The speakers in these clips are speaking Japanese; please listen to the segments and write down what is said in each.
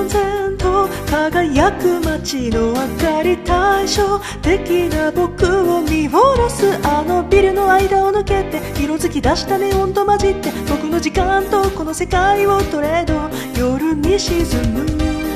然と輝く街の明かり、対照的な僕を見下ろすあのビルの間を抜けて、色づき出したネオンと混じって、僕の時間とこの世界をトレード、夜に沈む。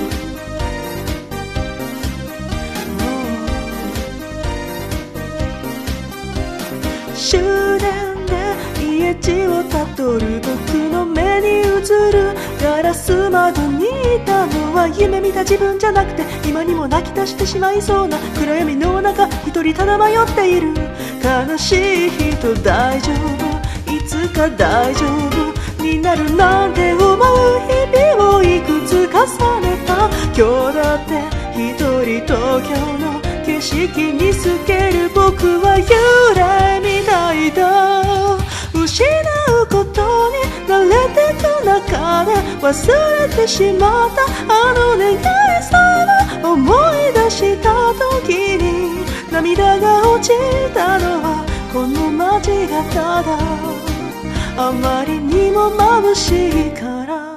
終電で家路をたどる僕の目に映るガラス窓にいたのは夢見た自分じゃなくて、今にも泣き出してしまいそうな暗闇の中、一人ただ迷っている悲しい人、大丈夫、いつか大丈夫になるなんて思う日々をいくつ重ねた。今日だって一人東京の景色に透ける僕は幽霊みたいだ。失うことに慣れてく中で忘れてしまったあの願いさえも思い出した時に、涙が落ちたのはこの街がただあまりにも眩しいから。